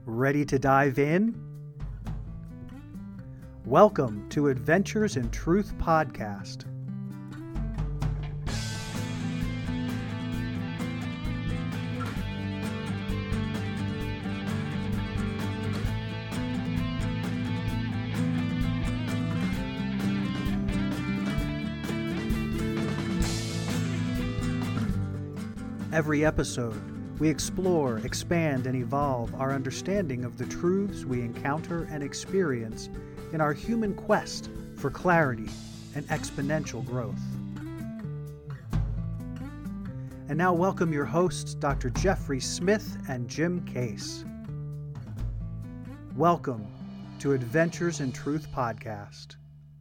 Ready to dive in? Welcome to Adventures in Truth podcast. Every episode, we explore, expand, and evolve our understanding of the truths we encounter and experience in our human quest for clarity and exponential growth. And now welcome your hosts, Dr. Jeffrey Smith and Jim Case. Welcome to Adventures in Truth podcast.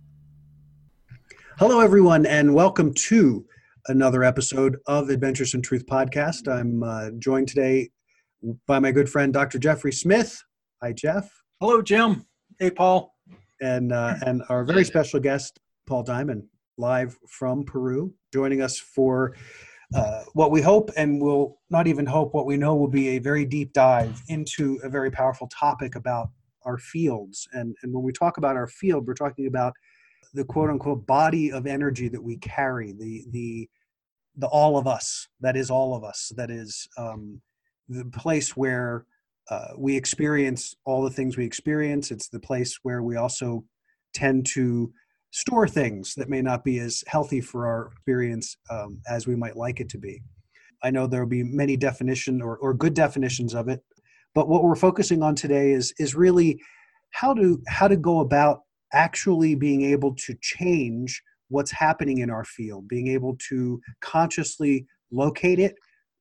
Hello, everyone, and welcome to another episode of Adventures in Truth podcast. I'm joined today by my good friend, Dr. Jeffrey Smith. Hi, Jeff. Hello, Jim. Hey, Paul. And our very special guest, Paul Diamond, live from Peru, joining us for what we hope, and will not even hope, what we know will be a very deep dive into a very powerful topic about our fields. And when we talk about our field, we're talking about the quote-unquote body of energy that we carry, the all of us, that is all of us, that is the place where we experience all the things we experience. It's the place where we also tend to store things that may not be as healthy for our experience as we might like it to be. I know there will be many definitions or good definitions of it, but what we're focusing on today is really how to go about actually being able to change what's happening in our field, being able to consciously locate it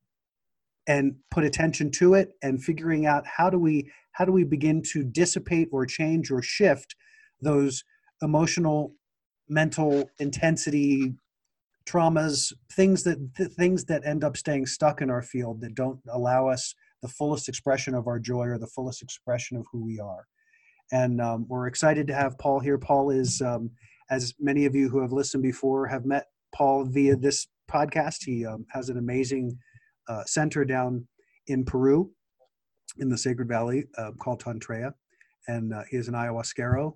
and put attention to it, and figuring out how do we begin to dissipate or change or shift those emotional, mental intensity traumas, things that end up staying stuck in our field, that don't allow us the fullest expression of our joy or the fullest expression of who we are. And we're excited to have Paul here. Paul is, as many of you who have listened before have met Paul via this podcast. He has an amazing center down in Peru, in the Sacred Valley, called Tantrea. And he is an ayahuasquero,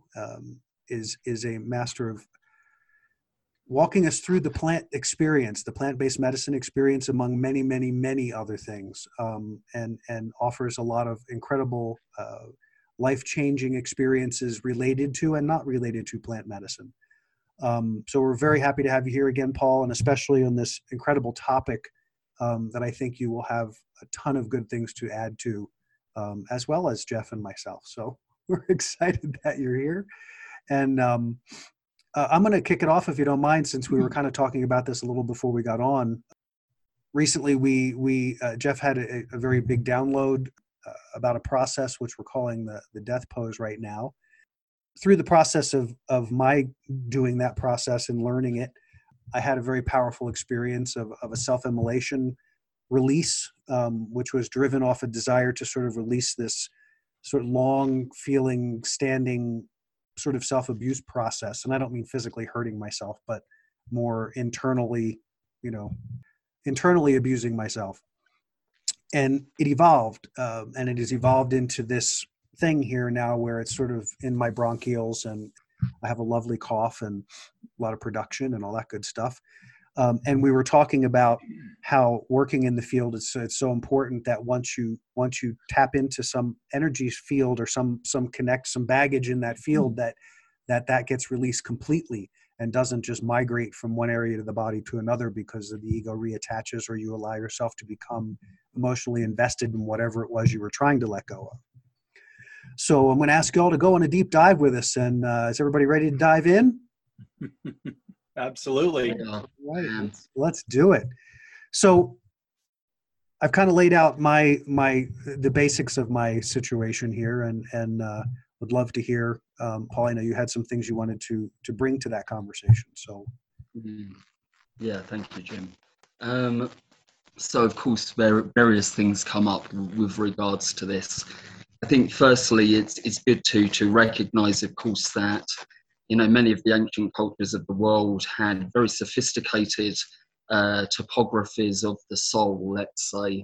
is a master of walking us through the plant experience, the plant-based medicine experience, among many, many, many other things, and offers a lot of incredible life-changing experiences related to and not related to plant medicine. So we're very happy to have you here again, Paul, and especially on this incredible topic that I think you will have a ton of good things to add to, as well as Jeff and myself. So we're excited that you're here. And I'm going to kick it off, if you don't mind, since we were kind of talking about this a little before we got on. Recently, we Jeff had a very big download about a process which we're calling the death pose right now. Through the process of my doing that process and learning it, I had a very powerful experience of a self-immolation release, which was driven off a desire to sort of release this sort of long feeling, standing sort of self-abuse process. And I don't mean physically hurting myself, but more internally abusing myself. And it evolved, and it has evolved into this thing here now where it's sort of in my bronchioles, and I have a lovely cough and a lot of production and all that good stuff. And we were talking about how working in the field it's so important that once you tap into some energy field or some baggage in that field, that gets released completely and doesn't just migrate from one area of the body to another because the ego reattaches, or you allow yourself to become emotionally invested in whatever it was you were trying to let go of. So I'm going to ask you all to go on a deep dive with us. And is everybody ready to dive in? Absolutely. Right. Let's do it. So I've kind of laid out the basics of my situation here, and would love to hear, Paul, I know you had some things you wanted to bring to that conversation. So. Yeah, thank you, Jim. So of course, various things come up with regards to this. I think firstly, it's good to recognise, of course, that many of the ancient cultures of the world had very sophisticated topographies of the soul, let's say,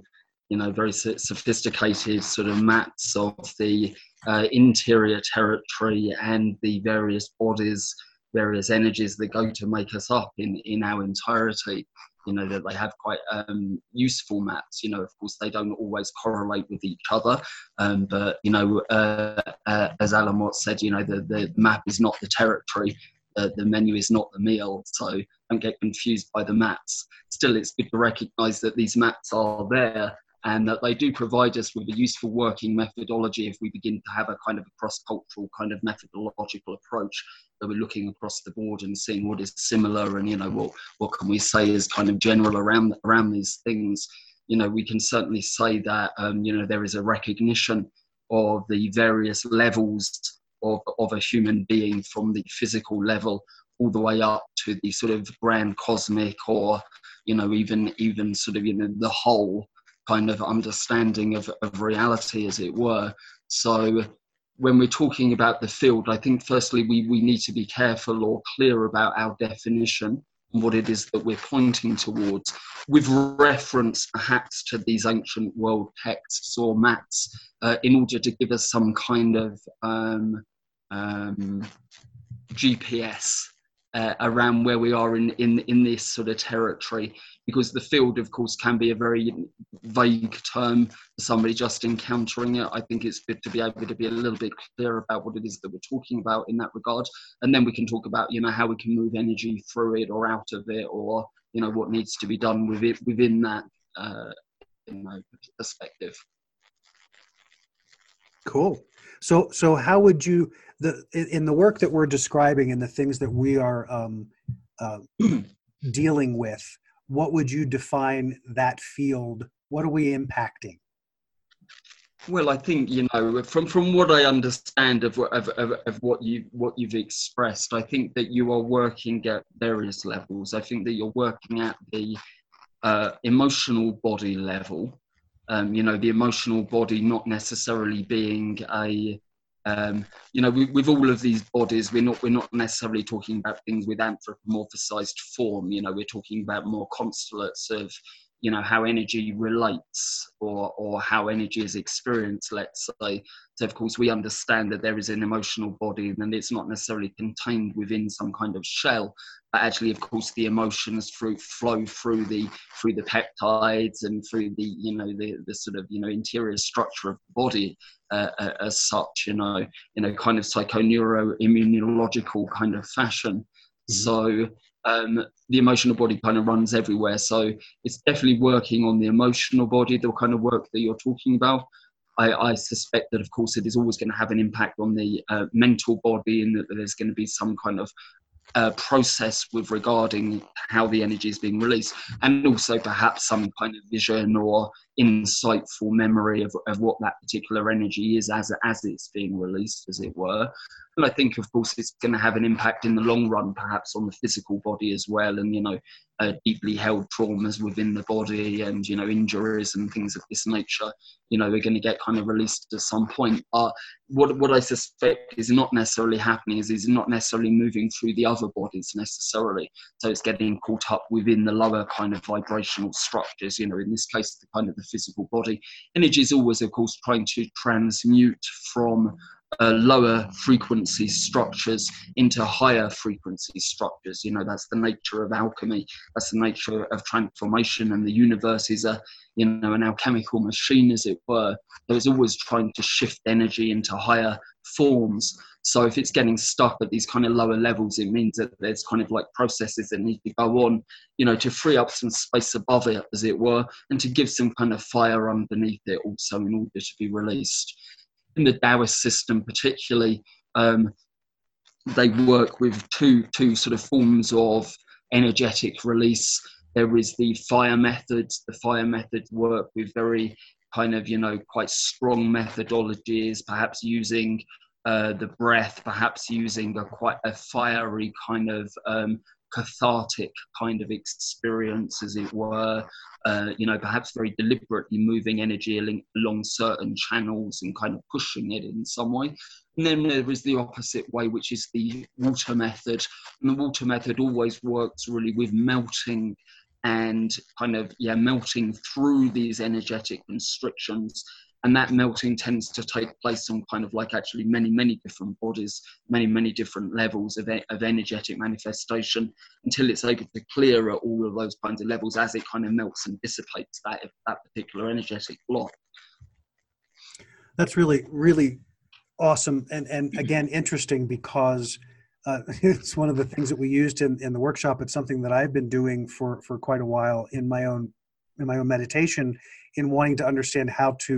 very sophisticated sort of maps of the interior territory and the various bodies, various energies that go to make us up in our entirety. That they have quite useful maps. Of course, they don't always correlate with each other. But, as Alan Watts said, the map is not the territory. The menu is not the meal. So don't get confused by the maps. Still, it's good to recognise that these maps are there and that they do provide us with a useful working methodology if we begin to have a kind of a cross-cultural kind of methodological approach, that we're looking across the board and seeing what is similar and what can we say is kind of general around these things. We can certainly say that there is a recognition of the various levels of a human being, from the physical level all the way up to the sort of grand cosmic, or even sort of the whole kind of understanding of reality, as it were. So when we're talking about the field, I think firstly we need to be careful or clear about our definition and what it is that we're pointing towards, with reference perhaps to these ancient world texts or maps, in order to give us some kind of GPS around where we are in this sort of territory, because the field, of course, can be a very vague term for somebody just encountering it. I think it's good to be able to be a little bit clear about what it is that we're talking about in that regard, and then we can talk about how we can move energy through it or out of it, or what needs to be done with it within that perspective. Cool. So how would you, in the work that we're describing and the things that we are dealing with, what would you define that field? What are we impacting? Well, I think from what I understand of what you've expressed, I think that you are working at various levels. I think that you're working at the emotional body level. The emotional body not necessarily being with all of these bodies, we're not necessarily talking about things with anthropomorphized form. We're talking about more constellates of how energy relates or how energy is experienced, let's say. So of course we understand that there is an emotional body, and it's not necessarily contained within some kind of shell, but actually of course the emotions flow through the peptides and through the sort of interior structure of the body as such, kind of psychoneuroimmunological kind of fashion. Mm-hmm. So the emotional body kind of runs everywhere. So it's definitely working on the emotional body, the kind of work that you're talking about. I suspect that, of course, it is always going to have an impact on the mental body, and that there's going to be some kind of process with regarding how the energy is being released, and also perhaps some kind of vision or insightful memory of what that particular energy is as it's being released, as it were. And I think, of course, it's going to have an impact in the long run, perhaps on the physical body as well, and deeply held traumas within the body, and injuries and things of this nature, they're going to get kind of released at some point. What I suspect is not necessarily happening is not necessarily moving through the other bodies necessarily. So it's getting caught up within the lower kind of vibrational structures. In this case, the kind of the physical body. Energy is always, of course, trying to transmute from lower frequency structures into higher frequency structures. That's the nature of alchemy. That's the nature of transformation, and the universe is an alchemical machine, as it were. So it's always trying to shift energy into higher forms. So if it's getting stuck at these kind of lower levels, it means that there's kind of like processes that need to go on, to free up some space above it, as it were, and to give some kind of fire underneath it also, in order to be released. In the Taoist system particularly, they work with two sort of forms of energetic release. There is the fire methods. The fire methods work with very kind of, quite strong methodologies, perhaps using the breath, perhaps using quite a fiery kind of cathartic kind of experience, as it were, perhaps very deliberately moving energy along certain channels and kind of pushing it in some way. And then there is the opposite way, which is the water method. And the water method always works really with melting and kind of, yeah, melting through these energetic constrictions. And that melting tends to take place on kind of like actually many different bodies, many different levels of energetic manifestation, until it's able to clear at all of those kinds of levels as it kind of melts and dissipates that particular energetic block. That's really awesome, and again interesting, because it's one of the things that we used in the workshop. It's something that I've been doing for quite a while in my own meditation, in wanting to understand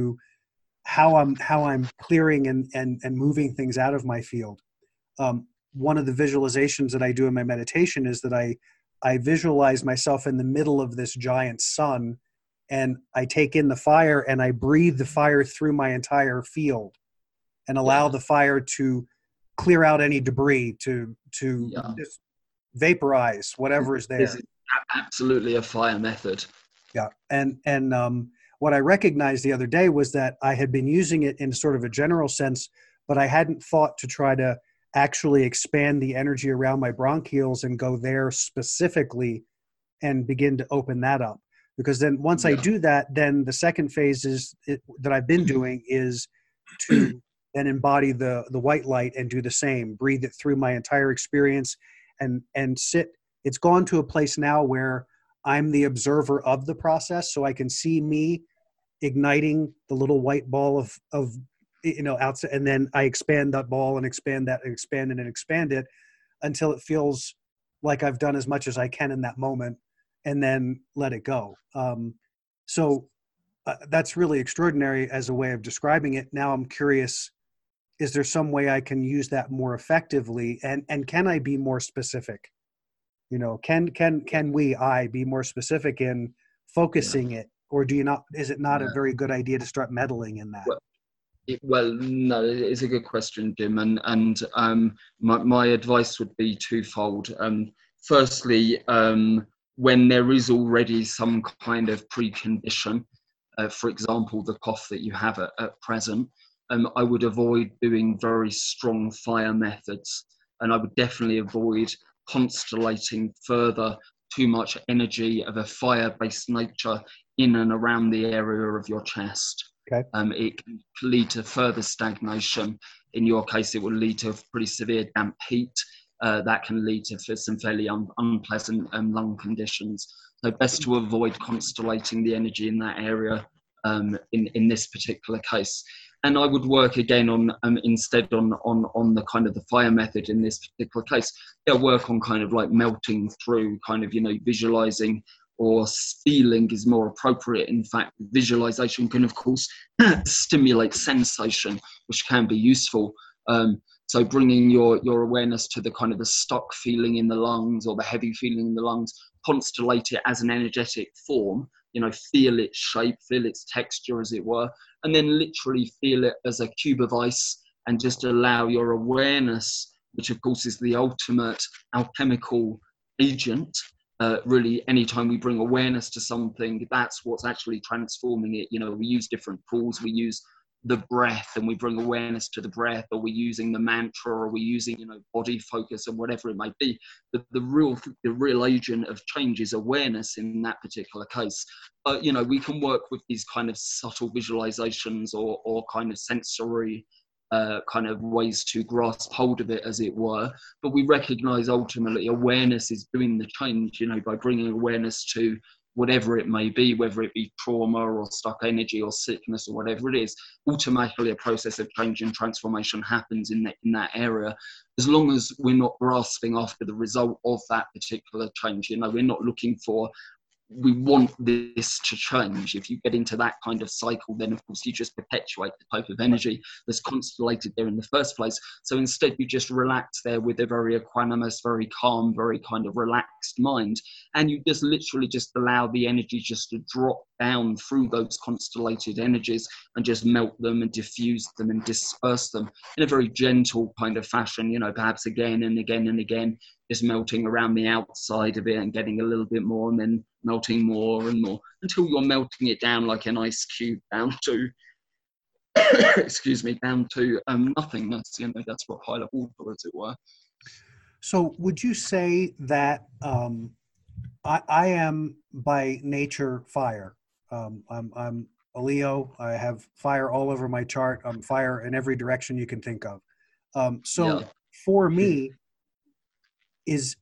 how I'm clearing and moving things out of my field. One of the visualizations that I do in my meditation is that I visualize myself in the middle of this giant sun, and I take in the fire and I breathe the fire through my entire field, and allow the fire to clear out any debris, to just vaporize whatever is there. This is absolutely a fire method. Yeah, and what I recognized the other day was that I had been using it in sort of a general sense, but I hadn't thought to try to actually expand the energy around my bronchioles and go there specifically and begin to open that up. Because then once I do that, then the second phase that I've been doing is to then embody the white light and do the same, breathe it through my entire experience and sit. It's gone to a place now where I'm the observer of the process, so I can see me igniting the little white ball of outside, and then I expand that ball and expand that and expand it and expand it until it feels like I've done as much as I can in that moment, and then let it go. So that's really extraordinary as a way of describing it. Now I'm curious, is there some way I can use that more effectively, and can I be more specific? Can I be more specific in focusing it, or do you not? Is it not a very good idea to start meddling in that? Well, no, it's a good question, Jim, and my advice would be twofold. Firstly, when there is already some kind of precondition, for example, the cough that you have at present, I would avoid doing very strong fire methods, and I would definitely avoid constellating further too much energy of a fire-based nature in and around the area of your chest. Okay. It can lead to further stagnation. In your case, it will lead to pretty severe damp heat. That can lead to some fairly unpleasant lung conditions. So best to avoid constellating the energy in that area in this particular case. And I would work again on instead on the kind of the fire method in this particular case. Yeah, work on kind of like melting through, kind of visualizing, or feeling is more appropriate. In fact, visualization can of course stimulate sensation, which can be useful. So bringing your awareness to the kind of the stuck feeling in the lungs or the heavy feeling in the lungs, constellate it as an energetic form, feel its shape, feel its texture, as it were, and then literally feel it as a cube of ice, and just allow your awareness, which of course is the ultimate alchemical agent. Really, anytime we bring awareness to something, that's what's actually transforming it. We use different tools. We use the breath, and we bring awareness to the breath, or we're using the mantra, or we're using body focus, and whatever it might be. But the real agent of change is awareness in that particular case. We can work with these kind of subtle visualizations or kind of sensory kind of ways to grasp hold of it, as it were. But we recognize ultimately awareness is doing the change, by bringing awareness to whatever it may be, whether it be trauma or stuck energy or sickness or whatever it is. Automatically a process of change and transformation happens in that area, as long as we're not grasping after the result of that particular change. We're not looking for, we want this to change. If you get into that kind of cycle, then of course you just perpetuate the type of energy that's constellated there in the first place. So instead you just relax there with a very equanimous, very calm, very kind of relaxed mind, and you just literally just allow the energy just to drop down through those constellated energies and just melt them and diffuse them and disperse them in a very gentle kind of fashion, perhaps again and again and again, just melting around the outside of it and getting a little bit more, and then melting more and more until you're melting it down like an ice cube down to down to nothingness. That's what pile of water, as it were. So would you say that I am by nature fire. I'm a Leo. I have fire all over my chart. I'm fire in every direction you can think of. Yeah. So for me, is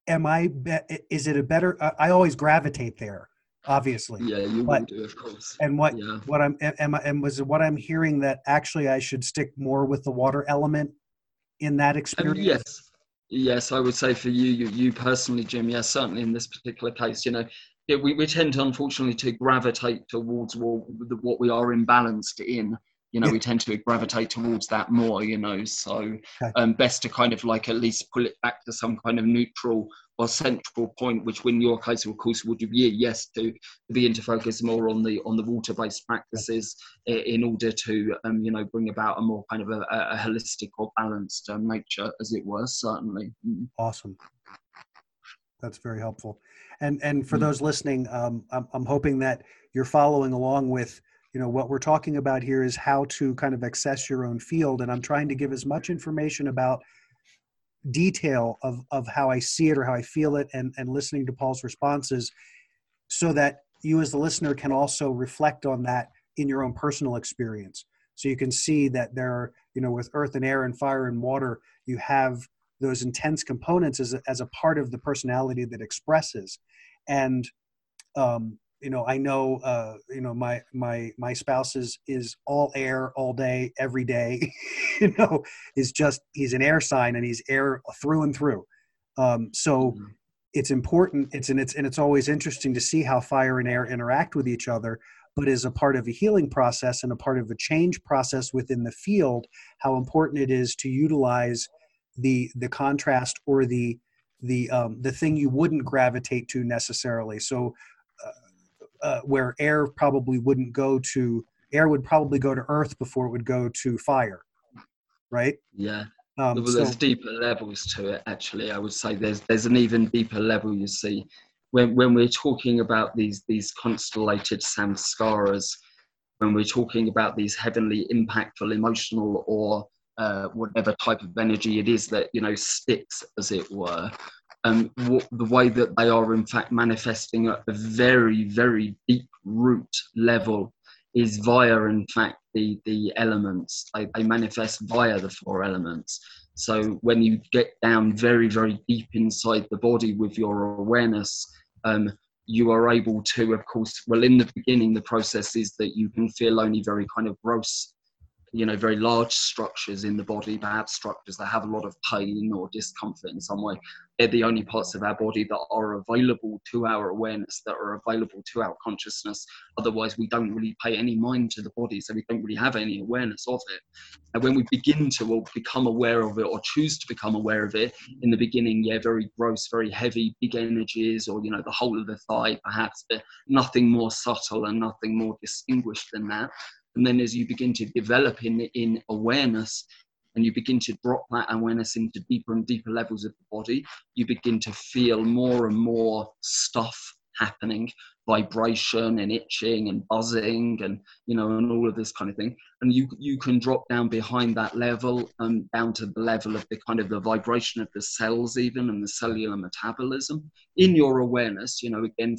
is it a better? I always gravitate there, obviously, Yeah, you will but do, of course. and Yeah. what I'm am I, and was it what I'm hearing that actually I should stick more with the water element in that experience? Yes, yes, I would say for you personally, Jim. Yes, certainly in this particular case, yeah, we tend to unfortunately to gravitate towards what we are imbalanced in. Yeah. We tend to gravitate towards that more. So Okay. best to kind of like at least pull it back to some kind of neutral or central point, which in your case, of course, would be yes to begin to focus more on the water-based Okay. practices in order to bring about a more kind of a holistic or balanced nature, as it were. Certainly. Awesome. That's very helpful. And for Mm. those listening, I'm hoping that you're following along with, what we're talking about here is how to kind of access your own field. And I'm trying to give as much information about detail of how I see it or how I feel it, and listening to Paul's responses, so that you as the listener can also reflect on that in your own personal experience. So you can see that there are, with earth and air and fire and water, you have those intense components as a part of the personality that expresses. And I know, my spouse is all air all day, every day, he's an air sign, and he's air through and through. So Mm. it's important. It's always interesting to see how fire and air interact with each other, but as a part of a healing process and a part of a change process within the field, how important it is to utilize the contrast, or the thing you wouldn't gravitate to necessarily. So where air would probably go to earth before it would go to fire, right? Yeah. Um, Well, there's so deeper levels to it. Actually, I would say there's an even deeper level. You see, when we're talking about these constellated samskaras, when we're talking about these heavenly, impactful, emotional, or whatever type of energy it is that sticks, as it were, the way that they are in fact manifesting at a very, very deep root level is via, in fact, the elements. They manifest via the four elements. So when you get down very, very deep inside the body with your awareness, you are able to, of course, well, in the beginning, the process is that you can feel only very kind of gross, very large structures in the body, perhaps structures that have a lot of pain or discomfort in some way. They're the only parts of our body that are available to our awareness, that are available to our consciousness. Otherwise, we don't really pay any mind to the body, so we don't really have any awareness of it. And when we begin to or become aware of it, or choose to become aware of it, in the beginning, yeah, very gross, very heavy, big energies, or, the whole of the thigh, perhaps, but nothing more subtle and nothing more distinguished than that. And then as you begin to develop in awareness, and you begin to drop that awareness into deeper and deeper levels of the body, you begin to feel more and more stuff happening, vibration and itching and buzzing, and and all of this kind of thing. And you can drop down behind that level, down to the level of the kind of the vibration of the cells, even, and the cellular metabolism in your awareness. Again,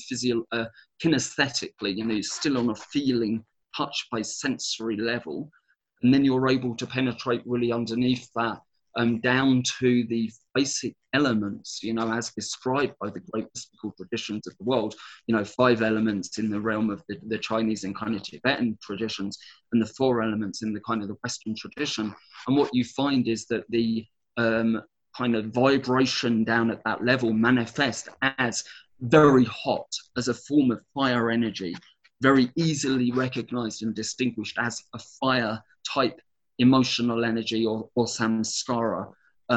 kinesthetically, still on a feeling, touch-based sensory level. And then you're able to penetrate really underneath that, down to the basic elements, as described by the great mystical traditions of the world, 5 elements in the realm of the Chinese and kind of Tibetan traditions, and the 4 elements in the kind of the Western tradition. And what you find is that the kind of vibration down at that level manifest as very hot, as a form of fire energy, very easily recognized and distinguished as a fire type emotional energy, or samskara.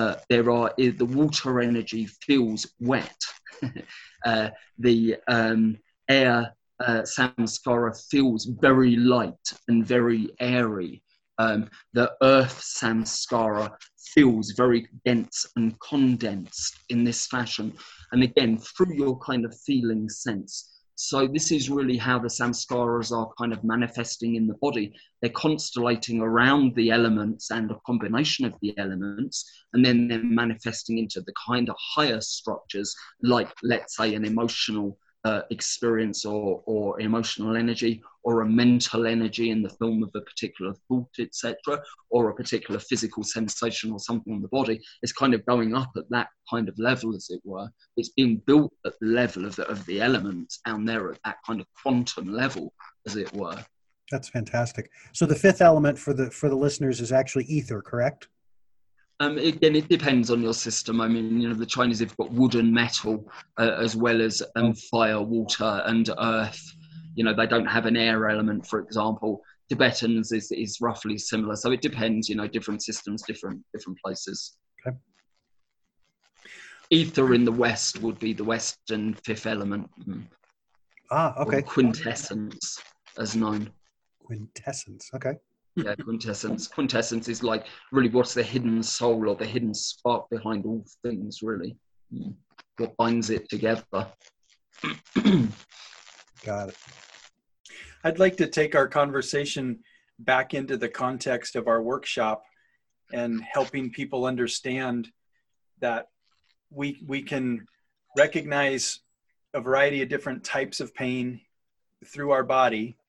The water energy feels wet. The air samskara feels very light and very airy. The earth samskara feels very dense and condensed in this fashion. And again, through your kind of feeling sense, So this is really how the samskaras are kind of manifesting in the body. They're constellating around the elements and a combination of the elements, and then they're manifesting into the kind of higher structures, like, let's say, an emotional experience or emotional energy, or a mental energy in the form of a particular thought, etc., or a particular physical sensation or something on the body. It's kind of going up at that kind of level, as it were. It's being built at the level of the elements down there at that kind of quantum level, as it were. That's fantastic. So the fifth element for the listeners is actually ether, correct? Again, it depends on your system. I mean, the Chinese have got wood and metal, as well as fire, water, and earth. They don't have an air element, for example. Tibetans is roughly similar. So it depends, different systems, different places. Okay. Ether in the West would be the Western fifth element. Okay. Or quintessence, as known. Quintessence. Okay. Yeah, quintessence. Quintessence is like really what's the hidden soul or the hidden spark behind all things, really. What binds it together. Got it. I'd like to take our conversation back into the context of our workshop and helping people understand that we can recognize a variety of different types of pain through our body,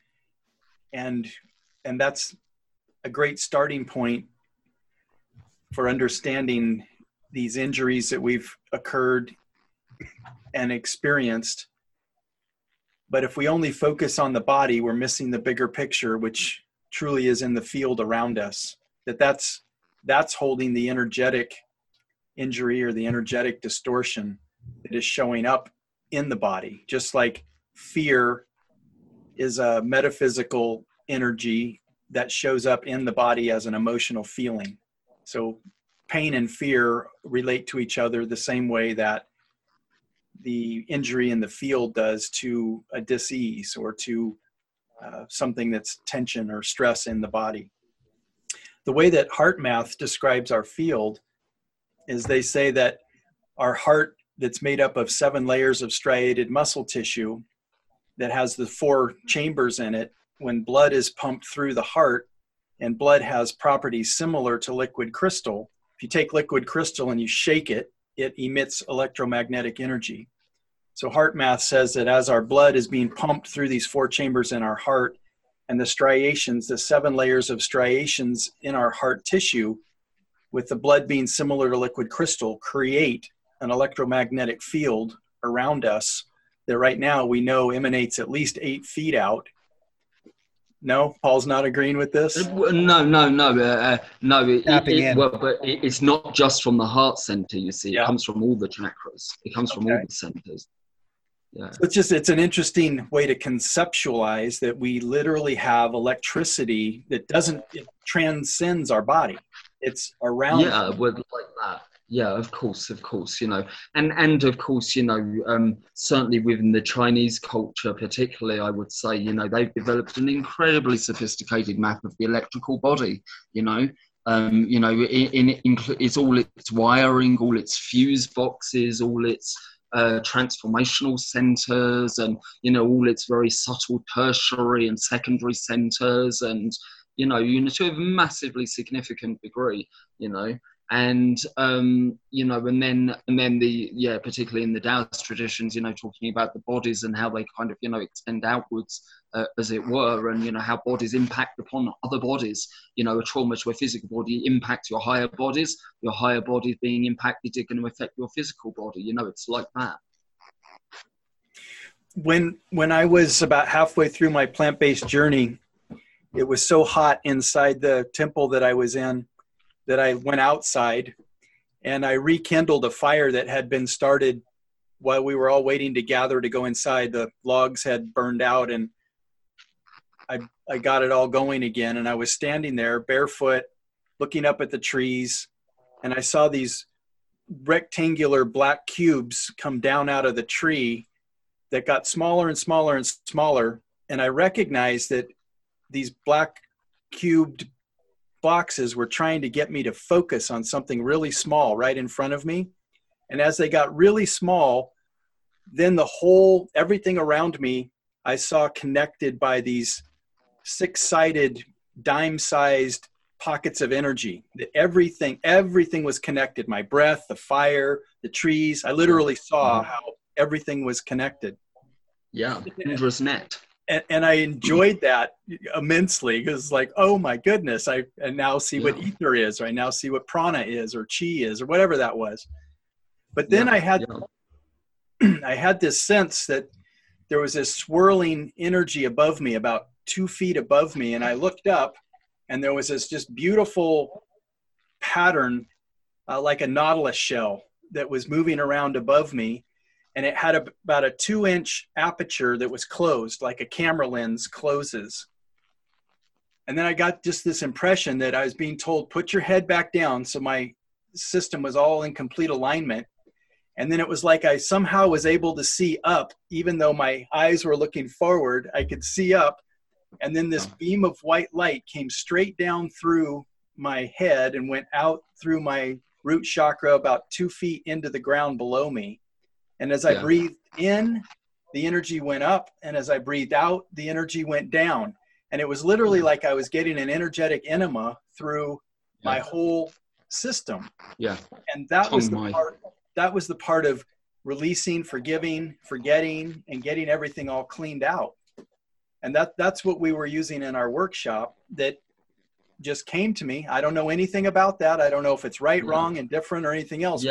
and that's a great starting point for understanding these injuries that we've occurred and experienced. But if we only focus on the body, we're missing the bigger picture, which truly is in the field around us. That's holding the energetic injury or the energetic distortion that is showing up in the body. Just like fear is a metaphysical energy that shows up in the body as an emotional feeling. So pain and fear relate to each other the same way that the injury in the field does to a dis-ease or to something that's tension or stress in the body. The way that HeartMath describes our field is they say that our heart, that's made up of 7 layers of striated muscle tissue that has the 4 chambers in it, when blood is pumped through the heart, and blood has properties similar to liquid crystal. If you take liquid crystal and you shake it, it emits electromagnetic energy. So HeartMath says that as our blood is being pumped through these 4 chambers in our heart, and the striations, the 7 layers of striations in our heart tissue, with the blood being similar to liquid crystal, create an electromagnetic field around us that right now we know emanates at least 8 feet out. No, Paul's not agreeing with this? No. Tapping in. But it's not just from the heart center, you see. It Yeah. comes from all the chakras. It comes from all the centers. Yeah. It's an interesting way to conceptualize that we literally have electricity that it transcends our body. It's around. Yeah, like that. Yeah, of course, and of course, certainly within the Chinese culture, particularly, I would say, they've developed an incredibly sophisticated map of the electrical body. It's all its wiring, all its fuse boxes, all its transformational centers, and all its very subtle tertiary and secondary centers, and to a massively significant degree, and and then the particularly in the Taoist traditions, talking about the bodies and how they kind of extend outwards, as it were, and how bodies impact upon other bodies. A trauma to a physical body impacts your higher bodies. Your higher bodies being impacted are going to affect your physical body. It's like that. When I was about halfway through my plant-based journey, it was so hot inside the temple that I was in that I went outside and I rekindled a fire that had been started while we were all waiting to gather to go inside. The logs had burned out, and I got it all going again. And I was standing there barefoot, looking up at the trees, and I saw these rectangular black cubes come down out of the tree that got smaller and smaller and smaller. And I recognized that these black cubed boxes were trying to get me to focus on something really small right in front of me. And as they got really small, then everything around me, I saw connected by these 6-sided, dime-sized pockets of energy. Everything was connected. My breath, the fire, the trees. I literally saw how everything was connected. Yeah, Indra's net. And I enjoyed that immensely, because like, oh my goodness, I now see what ether is, or I now see what prana is, or chi is, or whatever that was. But then I had this sense that there was this swirling energy above me, about 2 feet above me. And I looked up, and there was this just beautiful pattern, like a nautilus shell, that was moving around above me. And it had about a 2-inch aperture that was closed, like a camera lens closes. And then I got just this impression that I was being told, put your head back down. So my system was all in complete alignment. And then it was like I somehow was able to see up, even though my eyes were looking forward, I could see up. And then this beam of white light came straight down through my head and went out through my root chakra about 2 feet into the ground below me. And as I breathed in, the energy went up. And as I breathed out, the energy went down. And it was literally like I was getting an energetic enema through my whole system. Yeah. And that was the part of releasing, forgiving, forgetting, and getting everything all cleaned out. And that's what we were using in our workshop that just came to me. I don't know anything about that. I don't know if it's right, wrong, and different or anything else.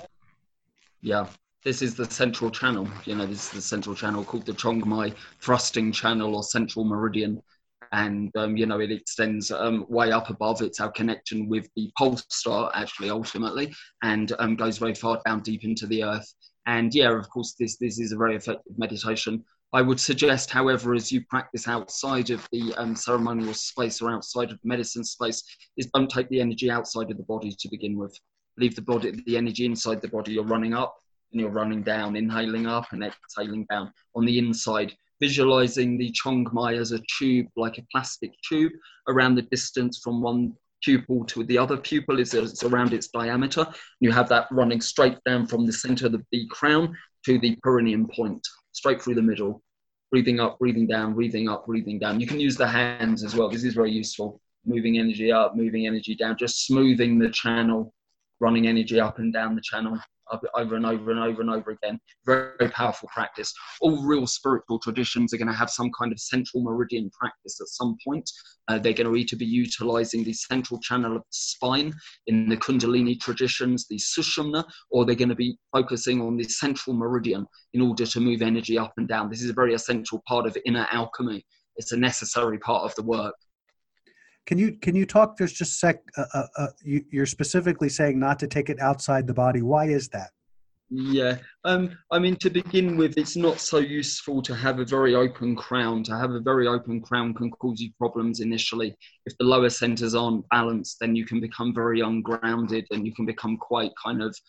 Yeah. This is the central channel. This is the central channel called the Chongmai thrusting channel, or central meridian. And, it extends way up above. It's our connection with the pole star, actually, ultimately, and goes very far down deep into the earth. And of course, this is a very effective meditation. I would suggest, however, as you practice outside of the ceremonial space or outside of the medicine space, is don't take the energy outside of the body to begin with. Leave the energy inside the body. You're running up and you're running down, inhaling up and exhaling down. On the inside, visualizing the Chongmai as a tube, like a plastic tube, around the distance from one pupil to the other pupil is around its diameter. You have that running straight down from the center of the crown to the perineum point, straight through the middle. Breathing up, breathing down, breathing up, breathing down. You can use the hands as well. This is very useful. Moving energy up, moving energy down, just smoothing the channel, running energy up and down the channel, over and over and over and over again. Very, very powerful practice. All real spiritual traditions are going to have some kind of central meridian practice at some point. They're going to either be utilizing the central channel of the spine in the Kundalini traditions, the Sushumna, or they're going to be focusing on the central meridian in order to move energy up and down. This is a very essential part of inner alchemy. It's a necessary part of the work. Can you talk just a sec? You're specifically saying not to take it outside the body. Why is that? Yeah, to begin with, it's not so useful to have a very open crown. To have a very open crown can cause you problems initially. If the lower centers aren't balanced, then you can become very ungrounded and you can become quite kind of,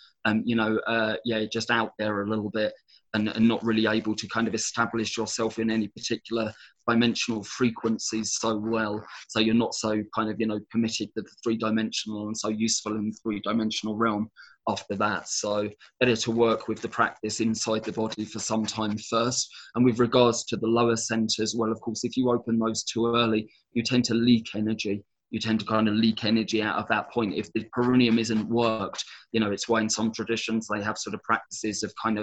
just out there a little bit and not really able to kind of establish yourself in any particular dimensional frequencies so well. So you're not so kind of, committed to the 3-dimensional and so useful in the 3-dimensional realm after that. So better to work with the practice inside the body for some time first. And with regards to the lower centers, well, of course, if you open those too early, you tend to leak energy. You tend to kind of leak energy out of that point. If the perineum isn't worked, it's why in some traditions they have sort of practices of kind of,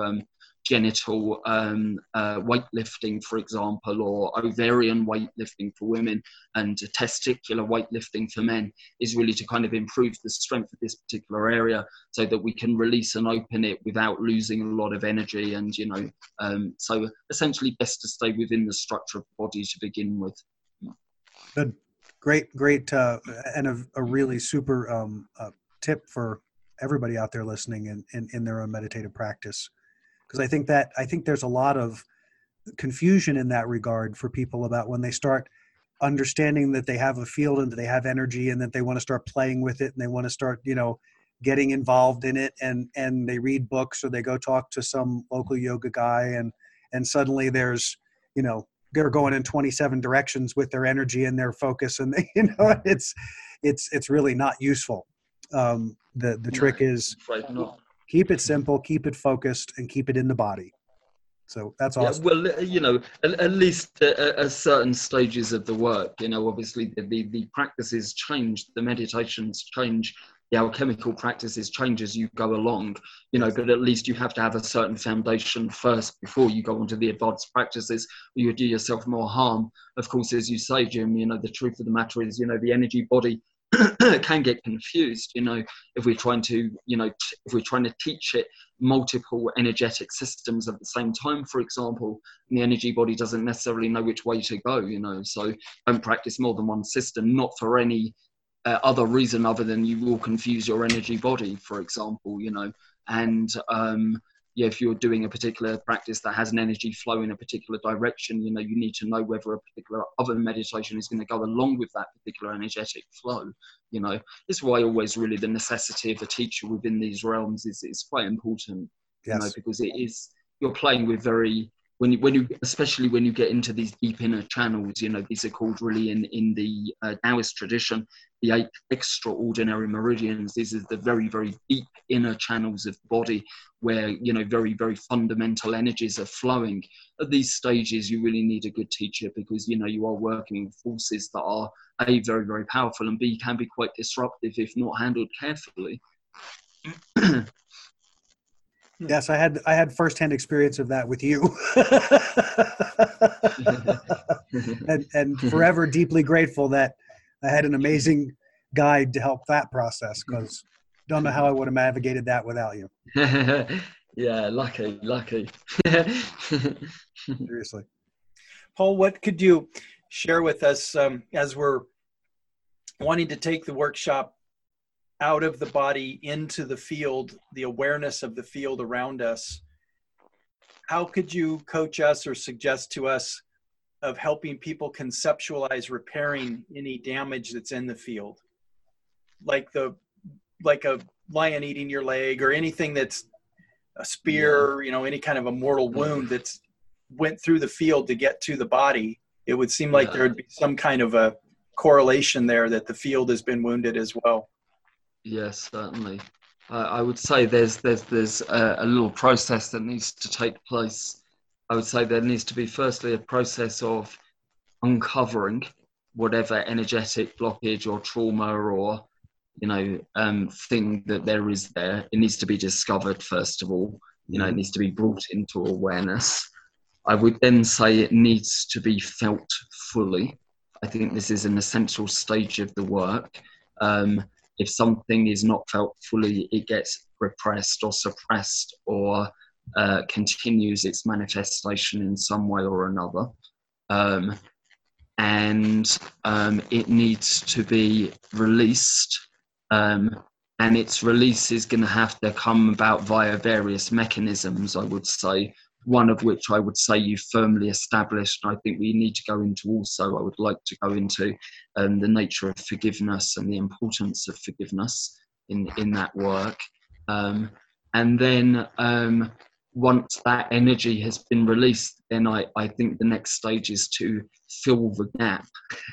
genital weightlifting, for example, or ovarian weightlifting for women, and testicular weightlifting for men, is really to kind of improve the strength of this particular area so that we can release and open it without losing a lot of energy. And, so essentially best to stay within the structure of the body to begin with. Good. Great, and a really super tip for everybody out there listening in their own meditative practice. Because I think there's a lot of confusion in that regard for people about when they start understanding that they have a field and that they have energy and that they want to start playing with it and they want to start, getting involved in it, and they read books or they go talk to some local yoga guy and suddenly there's, they're going in 27 directions with their energy and their focus, and they, it's really not useful. The trick is Keep it simple, keep it focused, and keep it in the body. So that's Yeah, awesome. well, at least at certain stages of the work, obviously the practices change, the meditations change, the alchemical practices change as you go along, Yes. but at least you have to have a certain foundation first before you go on to the advanced practices, or you do yourself more harm. Of course, as you say, Jim, the truth of the matter is, the energy body can get confused, if we're trying to, if we're trying to teach it multiple energetic systems at the same time, for example, and the energy body doesn't necessarily know which way to go, so don't practice more than one system, not for any other reason other than you will confuse your energy body, for example, and yeah, if you're doing a particular practice that has an energy flow in a particular direction, you need to know whether a particular other meditation is going to go along with that particular energetic flow. This is why always really the necessity of a teacher within these realms is quite important. Yes. Because it is, you're playing with very, when you especially when you get into these deep inner channels, these are called really in the Taoist tradition, the 8 extraordinary meridians. These are the very, very deep inner channels of the body where, very, very fundamental energies are flowing. At these stages, you really need a good teacher because, you are working with forces that are A, very, very powerful, and B, can be quite disruptive if not handled carefully. Yes, I had firsthand experience of that with you. and forever deeply grateful that I had an amazing guide to help that process, because don't know how I would have navigated that without you. Yeah, lucky. Seriously. Paul, what could you share with us as we're wanting to take the workshop out of the body into the field, the awareness of the field around us? How could you coach us or suggest to us of helping people conceptualize repairing any damage that's in the field? Like a lion eating your leg, or anything that's a spear, any kind of a mortal wound that's went through the field to get to the body. It would seem like there would be some kind of a correlation there, that the field has been wounded as well. Yes, certainly. I would say there's a little process that needs to take place. I would say there needs to be firstly a process of uncovering whatever energetic blockage or trauma or thing that there is there. It needs to be discovered first of all. It needs to be brought into awareness. I would then say it needs to be felt fully. I think this is an essential stage of the work. If something is not felt fully, it gets repressed or suppressed or continues its manifestation in some way or another. And it needs to be released. And its release is going to have to come about via various mechanisms, I would say. One of which I would say you firmly established. I think we need to go into also, I would like to go into the nature of forgiveness and the importance of forgiveness in that work. And then once that energy has been released, then I think the next stage is to fill the gap,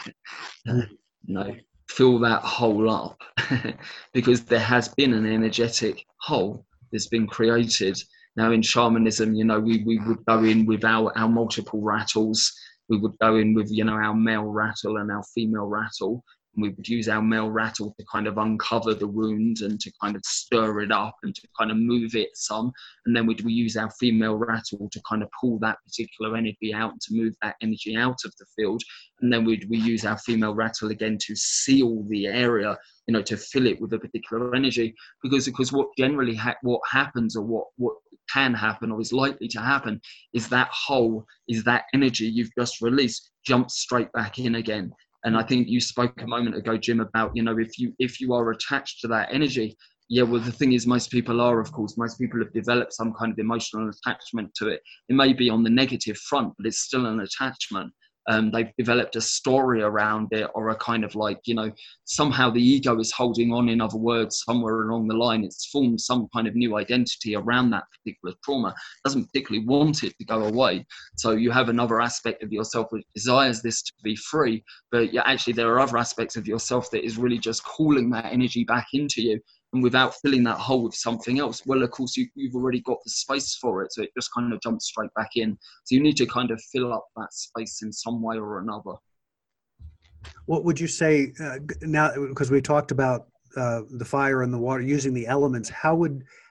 fill that hole up, because there has been an energetic hole that's been created. Now in shamanism, we would go in with our multiple rattles. We would go in with, our male rattle and our female rattle. And we would use our male rattle to kind of uncover the wound and to kind of stir it up and to kind of move it some. And then we use our female rattle to kind of pull that particular energy out, to move that energy out of the field. And then we use our female rattle again to seal the area, to fill it with a particular energy. Because what generally what happens, or what can happen or is likely to happen, is that hole, is that energy you've just released jumps straight back in again. And I think you spoke a moment ago, Jim, about, if you are attached to that energy, yeah, well, the thing is, most people are, of course, most people have developed some kind of emotional attachment to it. It may be on the negative front, but it's still an attachment. They've developed a story around it, or a kind of like, somehow the ego is holding on. In other words, somewhere along the line, it's formed some kind of new identity around that particular trauma. Doesn't particularly want it to go away. So you have another aspect of yourself which desires this to be free, but actually there are other aspects of yourself that is really just calling that energy back into you. and without filling that hole with something else, well, of course, you've already got the space for it. So it just kind of jumps straight back in. So you need to kind of fill up that space in some way or another. What would you say now, because we talked about the fire and the water, using the elements, how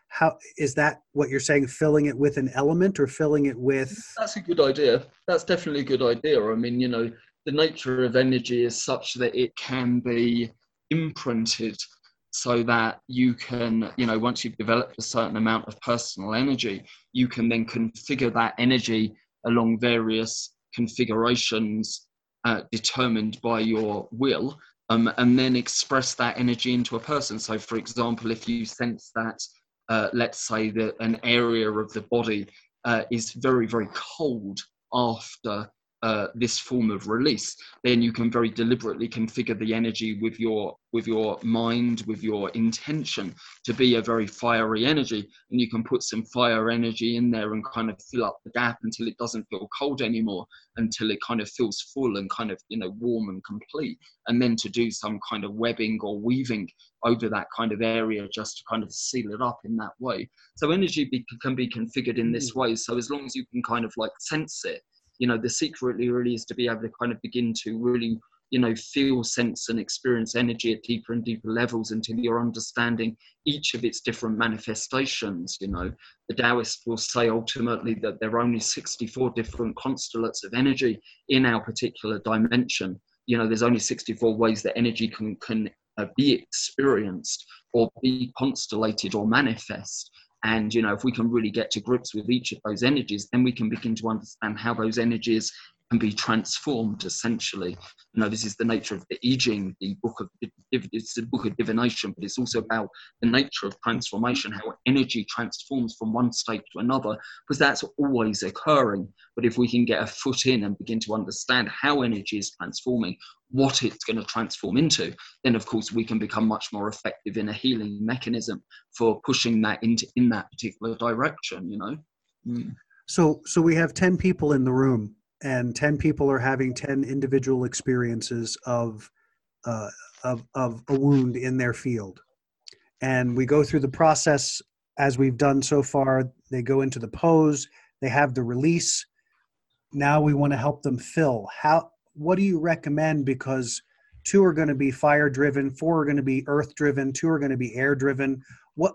is that what you're saying, filling it with an element or filling it with? That's a good idea. That's definitely a good idea. I mean, you know, the nature of energy is such that it can be imprinted so that you can, you know, once you've developed a certain amount of personal energy, you can then configure that energy along various configurations determined by your will, and then express that energy into a person. So, for example, if you sense that, let's say that an area of the body is very, very cold after this form of release, then you can very deliberately configure the energy with your mind, with your intention to be a very fiery energy, and you can put some fire energy in there and kind of fill up the gap until it doesn't feel cold anymore, until it kind of feels full and kind of, you know, warm and complete, and then to do some kind of webbing or weaving over that kind of area just to kind of seal it up in that way. So energy can be configured in this way. So as long as you can kind of like sense it, you know, the secret really is to be able to kind of begin to really, you know, feel, sense and experience energy at deeper and deeper levels until you're understanding each of its different manifestations. You know, the Taoists will say ultimately that there are only 64 different constellates of energy in our particular dimension. You know, there's only 64 ways that energy can be experienced or be constellated or manifest. And, you know, if we can really get to grips with each of those energies, then we can begin to understand how those energies can be transformed, essentially. You know, this is the nature of the I Ching, it's the book of divination, but it's also about the nature of transformation, how energy transforms from one state to another, because that's always occurring. But if we can get a foot in and begin to understand how energy is transforming, what it's going to transform into, then of course we can become much more effective in a healing mechanism for pushing that in that particular direction, you know. So we have 10 people in the room, and 10 people are having 10 individual experiences of a wound in their field, and we go through the process as we've done so far. They go into the pose, they have the release. Now we want to help them fill. What do you recommend? Because 2 are going to be fire driven, 4 are going to be earth driven, 2 are going to be air driven. What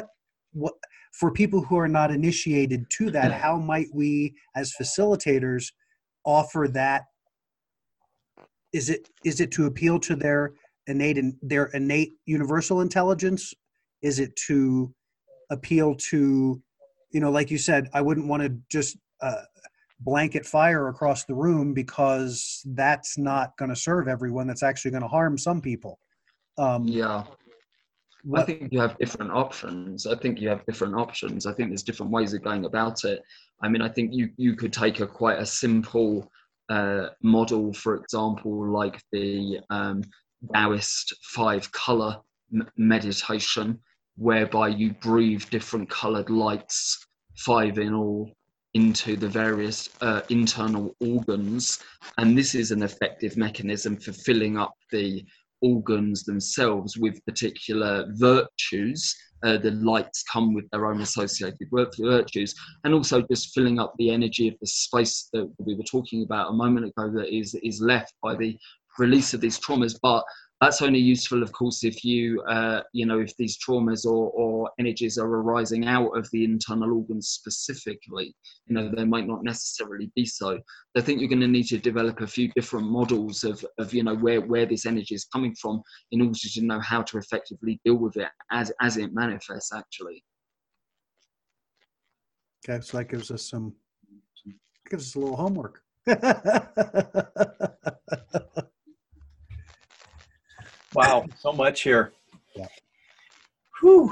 for people who are not initiated to that, how might we as facilitators offer that? Is it to appeal to their innate universal intelligence? Is it to appeal to, you know, like you said, I wouldn't want to just blanket fire across the room, because that's not going to serve everyone. That's actually going to harm some people. Yeah. I think you have different options. I think there's different ways of going about it. I mean, I think you could take quite a simple model, for example, like the Taoist 5-color meditation, whereby you breathe different colored lights, 5 in all, into the various internal organs. And this is an effective mechanism for filling up the organs themselves with particular virtues. The lights come with their own associated virtues, and also just filling up the energy of the space that we were talking about a moment ago that is left by the release of these traumas. But that's only useful, of course, if you, if these traumas or energies are arising out of the internal organs specifically. You know, they might not necessarily be so. I think you're going to need to develop a few different models of you know, where this energy is coming from in order to know how to effectively deal with it as it manifests, actually. Okay, so that gives us a little homework. Wow, so much here. Yeah. Whew.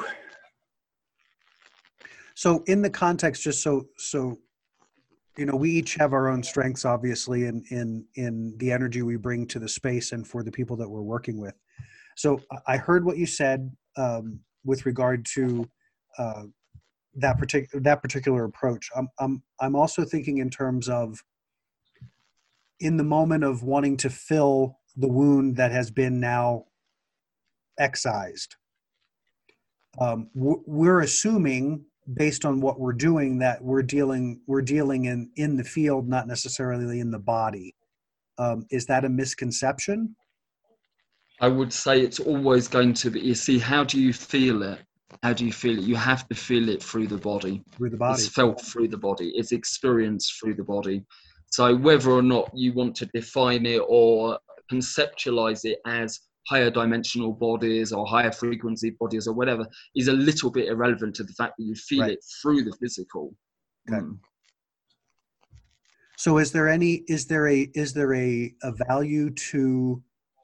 So in the context, just so you know, we each have our own strengths, obviously, in the energy we bring to the space and for the people that we're working with. So I heard what you said with regard to that particular approach. I'm also thinking in terms of, in the moment of wanting to fill the wound that has been now excised, we're assuming based on what we're doing that we're dealing in the field, not necessarily in the body. Is that a misconception? I would say it's always going to be, you see, how do you feel it? How do you feel it? You have to feel it through the body. Through the body. It's felt through the body. It's experienced through the body. So whether or not you want to define it or conceptualize it as higher dimensional bodies or higher frequency bodies or whatever is a little bit irrelevant to the fact that you feel Right. it through the physical. Okay. So is there a value to,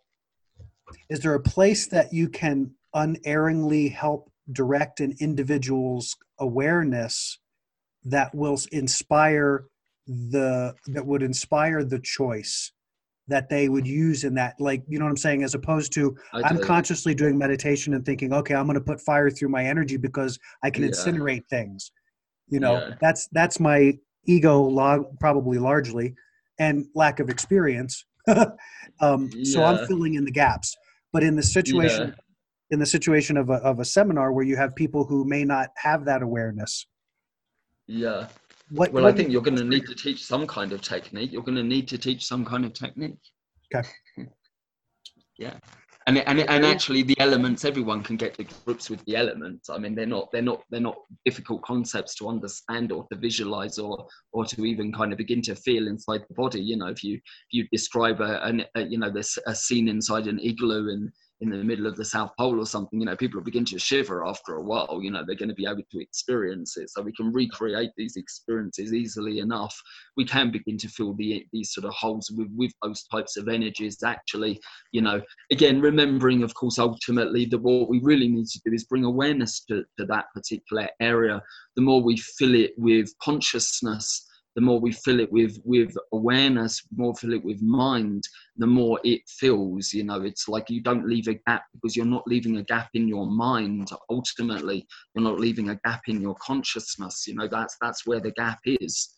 is there a place that you can unerringly help direct an individual's awareness that will inspire that would inspire the choice that they would use in that, like, you know what I'm saying, as opposed to I'm consciously doing meditation and thinking, okay, I'm going to put fire through my energy because I can incinerate things. You know, that's my ego probably largely, and lack of experience. So I'm filling in the gaps. But in the situation, of a seminar where you have people who may not have that awareness. Yeah. Well, I think you're going to need to teach some kind of technique. You're going to need to teach some kind of technique. Okay. Yeah. And actually the elements, everyone can get to grips with the elements. I mean, they're not difficult concepts to understand or to visualize or to even kind of begin to feel inside the body. You know, if you describe there's a scene inside an igloo in the middle of the South Pole or something, you know, people will begin to shiver after a while. You know, they're going to be able to experience it. So we can recreate these experiences easily enough. We can begin to feel these sort of holes with those types of energies. Actually, you know, again, remembering, of course, ultimately that what we really need to do is bring awareness to that particular area. The more we fill it with consciousness, the more we fill it with awareness, the more fill it with mind, the more it fills. You know, it's like you don't leave a gap because you're not leaving a gap in your mind. Ultimately, you're not leaving a gap in your consciousness. You know, that's where the gap is.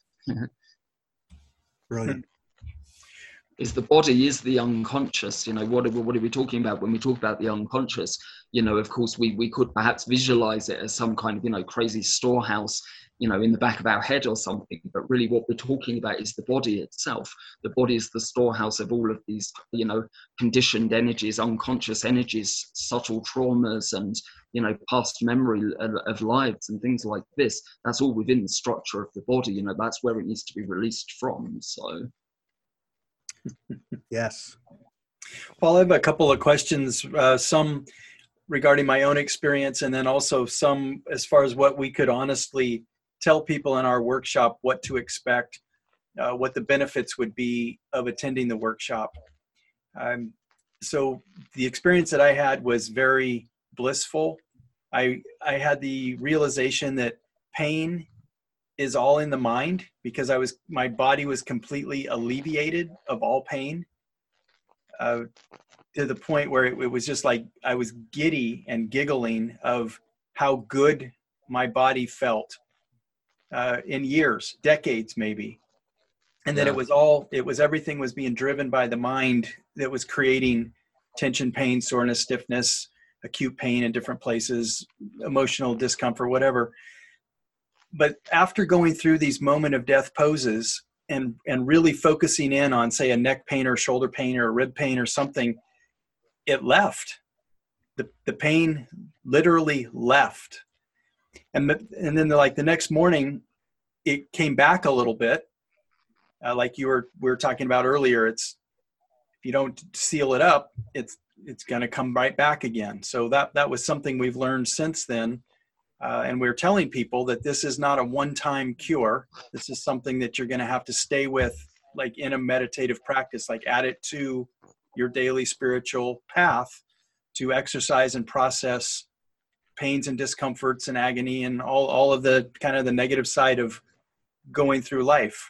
Brilliant. Is the body is the unconscious. You know, what are we talking about when we talk about the unconscious? You know, of course, we could perhaps visualize it as some kind of, you know, crazy storehouse, you know, in the back of our head or something. But really what we're talking about is the body itself. The body is the storehouse of all of these, you know, conditioned energies, unconscious energies, subtle traumas and, you know, past memory of lives and things like this. That's all within the structure of the body. You know, that's where it needs to be released from. So. Yes. Well, I have a couple of questions, some regarding my own experience, and then also some as far as what we could honestly tell people in our workshop what to expect, what the benefits would be of attending the workshop. So the experience that I had was very blissful. I had the realization that pain is all in the mind because my body was completely alleviated of all pain, to the point where it was just like I was giddy and giggling of how good my body felt in years, decades maybe. And then everything was being driven by the mind that was creating tension, pain, soreness, stiffness, acute pain in different places, emotional discomfort, whatever. But after going through these moment of death poses and really focusing in on, say, a neck pain or shoulder pain or a rib pain or something, it left. The pain literally left. And then like the next morning, it came back a little bit. Like we were talking about earlier, if you don't seal it up, it's going to come right back again. So that was something we've learned since then. And we're telling people that this is not a one-time cure. This is something that you're going to have to stay with, like in a meditative practice, like add it to your daily spiritual path to exercise and process pains and discomforts and agony and all of the kind of the negative side of going through life.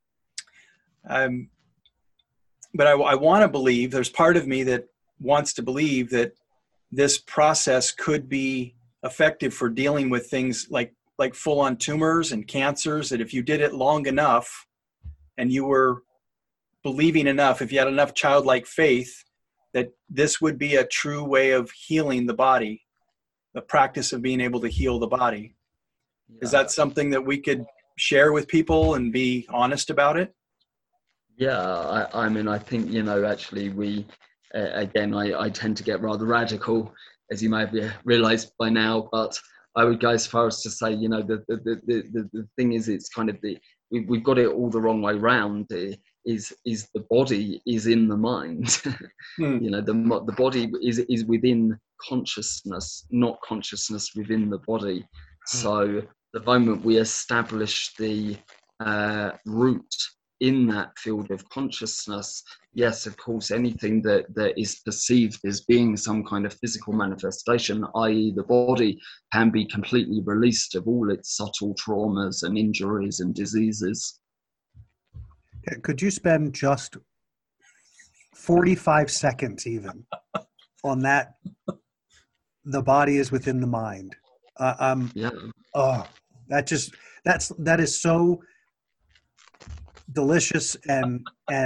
But I want to believe, there's part of me that wants to believe that this process could be effective for dealing with things like full-on tumors and cancers, that if you did it long enough and you were believing enough, if you had enough childlike faith, that this would be a true way of healing the body. the practice of being able to heal the body. Is that something that we could share with people and be honest about it? Yeah, I mean, I think, actually we, again, I tend to get rather radical, as you may have realized by now, but I would go as far as to say, the thing is, it's kind of we've got it all the wrong way round. Is the body is in the mind. The body is within consciousness, not consciousness within the body. So the moment we establish the root in that field of consciousness, yes, of course, anything that is perceived as being some kind of physical manifestation, i.e. the body, can be completely released of all its subtle traumas and injuries and diseases. Could you spend just 45 seconds even on that? The body is within the mind. Yeah. Oh, that is so delicious, and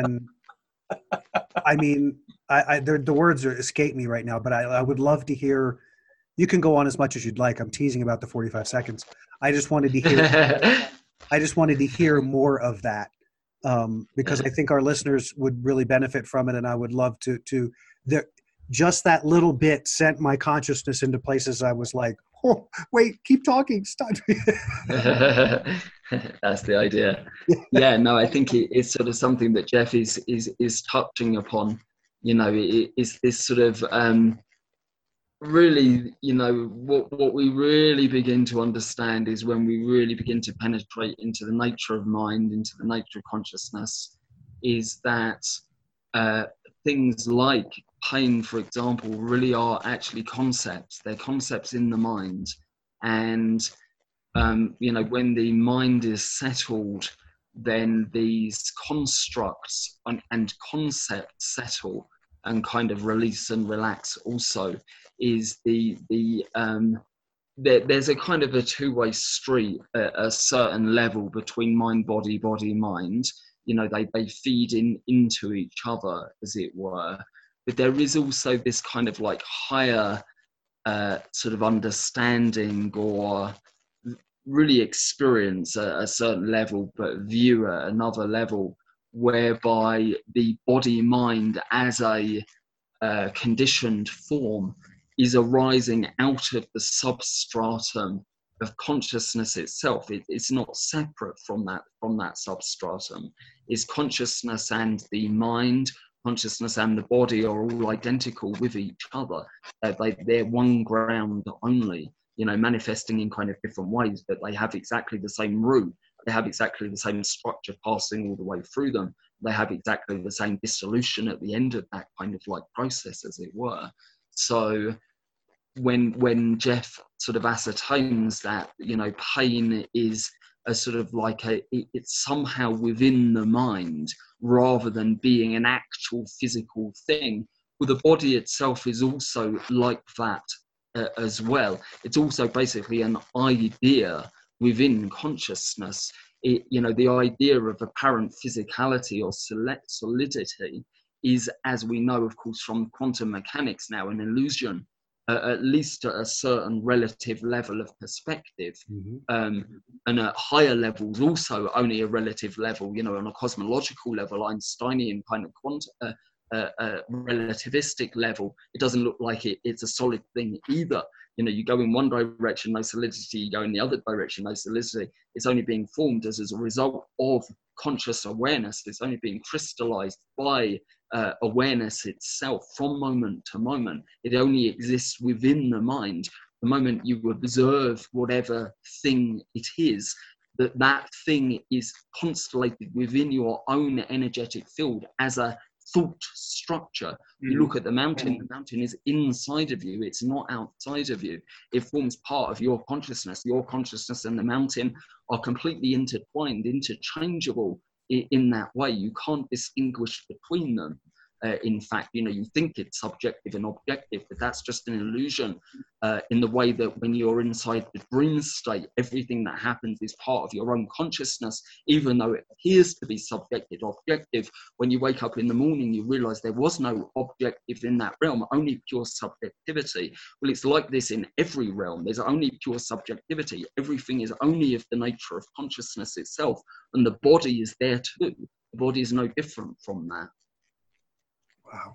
I mean, the words escape me right now, but I would love to hear. You can go on as much as you'd like. I'm teasing about the 45 seconds. I just wanted to hear more of that, because I think our listeners would really benefit from it, and I would love to just that little bit sent my consciousness into places I was like, oh, wait, keep talking, stop. That's the idea. Yeah, no, I think it's sort of something that Jeff is touching upon. It's this sort of really, what we really begin to understand is when we really begin to penetrate into the nature of mind, into the nature of consciousness, is that things like pain, for example, really are actually concepts. They're concepts in the mind. And, when the mind is settled, then these constructs and concepts settle and kind of release and relax also. Is there's a kind of a two-way street at a certain level between mind, body, mind. They feed into each other, as it were. But there is also this kind of like higher sort of understanding or really experience a certain level, but view at another level, whereby the body mind as a conditioned form is arising out of the substratum of consciousness itself. It's not separate from that substratum. It's consciousness and the mind, consciousness and the body are all identical with each other. They're one ground only, manifesting in kind of different ways, but they have exactly the same root. They have exactly the same structure passing all the way through them. They have exactly the same dissolution at the end of that kind of like process, as it were. So when Jeff sort of ascertains that, pain is a sort of like it's somehow within the mind rather than being an actual physical thing. Well, the body itself is also like that as well. It's also basically an idea within consciousness. The idea of apparent physicality or solidity is, as we know, of course, from quantum mechanics now, an illusion, at least at a certain relative level of perspective. And at higher levels, also only a relative level, on a cosmological level, Einsteinian kind of quantum, relativistic level, it doesn't look like it's a solid thing either. You go in one direction, no solidity, you go in the other direction, no solidity. It's only being formed as a result of conscious awareness. It's only being crystallized by awareness itself from moment to moment. It only exists within the mind. The moment you observe whatever thing it is, that thing is constellated within your own energetic field as a thought structure. You look at the mountain is inside of you, it's not outside of you. It forms part of your consciousness. Your consciousness and the mountain are completely intertwined, interchangeable in that way. You can't distinguish between them. In fact, you think it's subjective and objective, but that's just an illusion, in the way that when you're inside the dream state, everything that happens is part of your own consciousness, even though it appears to be subjective, objective. When you wake up in the morning, you realize there was no objective in that realm, only pure subjectivity. Well, it's like this in every realm. There's only pure subjectivity. Everything is only of the nature of consciousness itself, and the body is there too. The body is no different from that. Wow.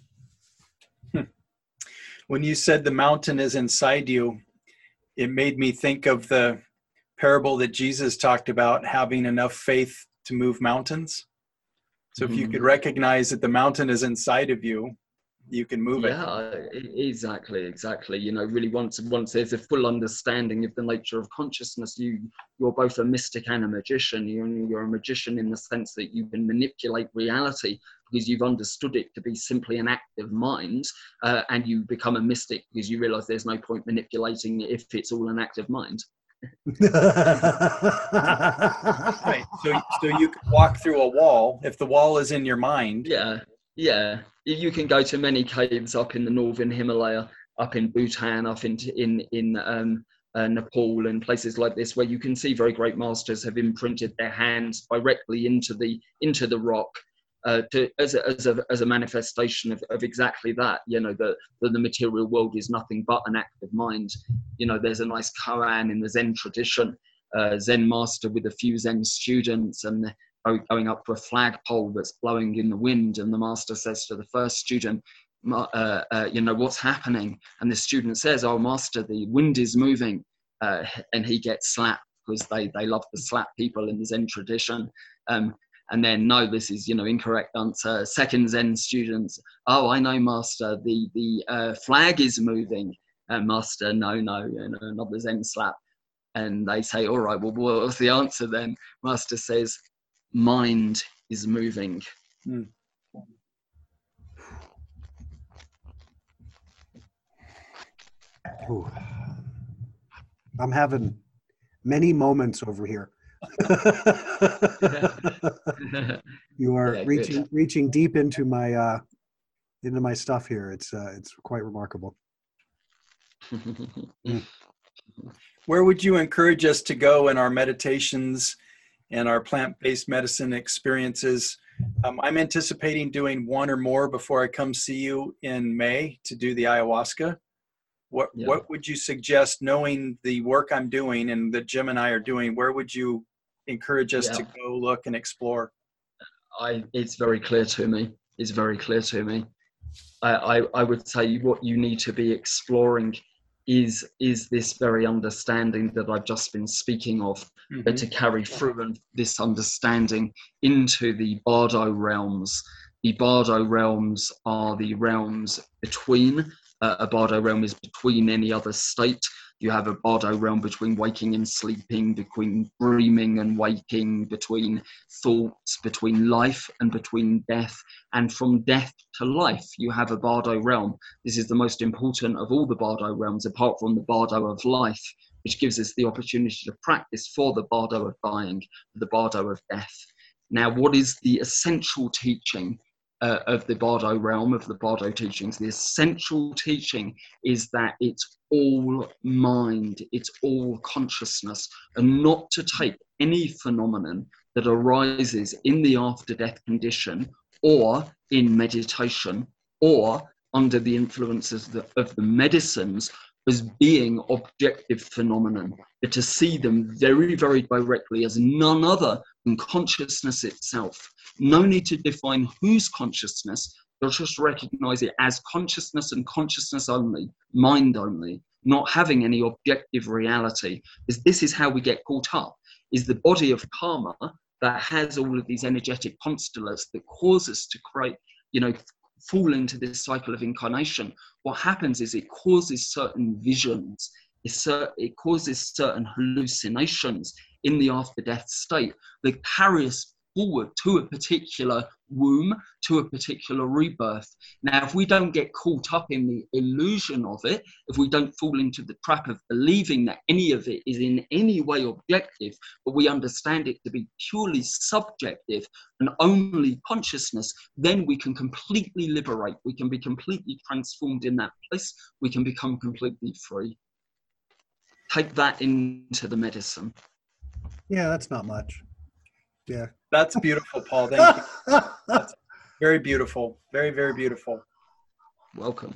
When you said the mountain is inside you, it made me think of the parable that Jesus talked about, having enough faith to move mountains. So if you could recognize that the mountain is inside of you, you can move it. Yeah, exactly. Really, once there's a full understanding of the nature of consciousness, you're both a mystic and a magician. You're a magician in the sense that you can manipulate reality because you've understood it to be simply an active mind, and you become a mystic because you realize there's no point manipulating it if it's all an active mind. Right. So you can walk through a wall if the wall is in your mind. Yeah. You can go to many caves up in the northern Himalaya, up in Bhutan, up in Nepal and places like this, where you can see very great masters have imprinted their hands directly into the rock, as a manifestation of exactly that. The material world is nothing but an active mind. There's a nice koan in the Zen tradition, Zen master with a few Zen students, and going up to a flagpole that's blowing in the wind, and the master says to the first student, what's happening? And the student says, oh master, the wind is moving, and he gets slapped because they love to slap people in the Zen tradition. And then, no, this is incorrect answer. Second Zen students, oh, I know master, the flag is moving. And master, no, not the Zen slap. And they say, all right, well, what's the answer then? Master says, mind is moving. Ooh. I'm having many moments over here. You are reaching deep into my stuff here. It's quite remarkable. Where would you encourage us to go in our meditations and our plant-based medicine experiences? I'm anticipating doing one or more before I come see you in May to do the ayahuasca. What would you suggest, knowing the work I'm doing and that Jim and I are doing? Where would you encourage us to go look and explore? It's very clear to me. I would say what you need to be exploring is this very understanding that I've just been speaking of, but to carry through this understanding into the Bardo realms. The Bardo realms are the realms between. A Bardo realm is between any other state. You have a Bardo realm between waking and sleeping, between dreaming and waking, between thoughts, between life and between death. And from death to life, you have a Bardo realm. This is the most important of all the Bardo realms, apart from the Bardo of life, which gives us the opportunity to practice for the Bardo of dying, the Bardo of death. Now, what is the essential teaching of the Bardo realm, of the Bardo teachings? The essential teaching is that it's all mind, it's all consciousness, and not to take any phenomenon that arises in the after-death condition or in meditation or under the influences of the medicines as being objective phenomenon, but to see them very, very directly as none other than consciousness itself. No need to define whose consciousness, but just recognize it as consciousness and consciousness only, mind only, not having any objective reality. Because this is how we get caught up, is the body of karma that has all of these energetic constellates that cause us to create, fall into this cycle of incarnation. What happens is it causes certain visions, it causes certain hallucinations in the after-death state that carry us forward to a particular womb, to a particular rebirth. Now, if we don't get caught up in the illusion of it, if we don't fall into the trap of believing that any of it is in any way objective, but we understand it to be purely subjective and only consciousness, then we can completely liberate. We can be completely transformed in that place. We can become completely free. Take that into the medicine. Yeah, that's not much. Yeah. That's beautiful, Paul. Thank you. That's very beautiful. Very, very beautiful. Welcome.